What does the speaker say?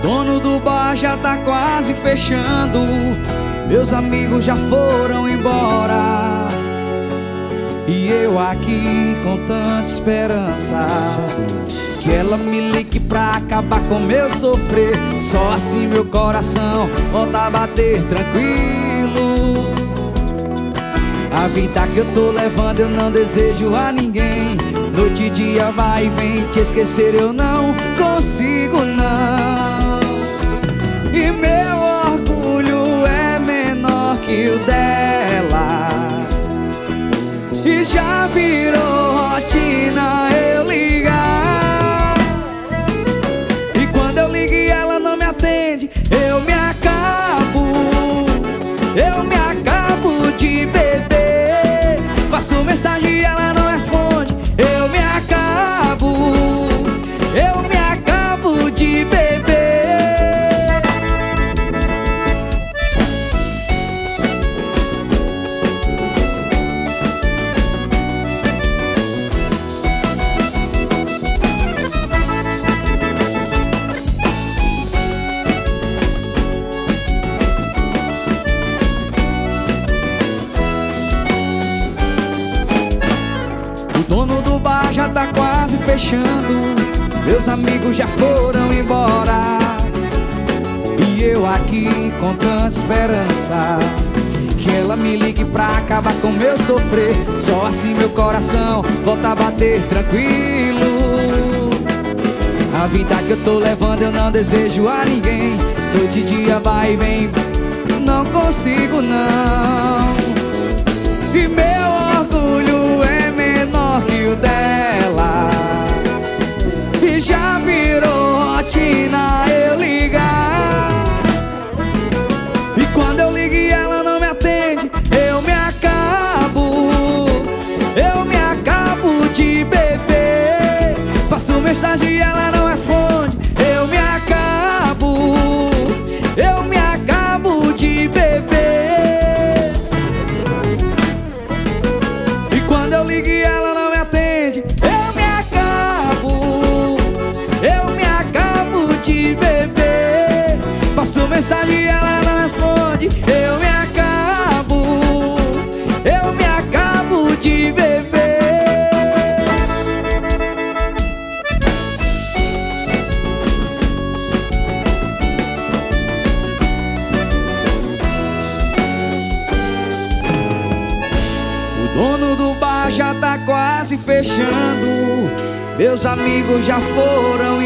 Dono do bar já tá quase fechando, meus amigos já foram embora, e eu aqui com tanta esperança que ela me ligue pra acabar com meu sofrer. Só assim meu coração volta a bater tranquilo. A vida que eu tô levando eu não desejo a ninguém. Noite e dia vai e vem, te esquecer eu não consigo não. E meu orgulho é menor que o dela, e já virou rotina eu ligar. E quando eu ligo e ela não me atende, eu me acabo de beber. Passo mensagem e ela não responde, eu me acabo de beber. O dono do bar já tá quase fechando, meus amigos já foram embora, e eu aqui com tanta esperança que ela me ligue pra acabar com meu sofrer. Só assim meu coração volta a bater tranquilo. A vida que eu tô levando eu não desejo a ninguém. Noite e dia vai e vem, não consigo não. E meu orgulho é menor que o dela, e já virou rotina eu ligar. E quando eu ligo e ela não me atende, eu me acabo de beber. Passo mensagem e ela não responde, eu me acabo de beber. E quando eu ligo e ela não me atende, eu me acabo de beber. Passo mensagem e ela não responde, eu me acabo de beber. O dono do bar já tá quase fechando, meus amigos já foram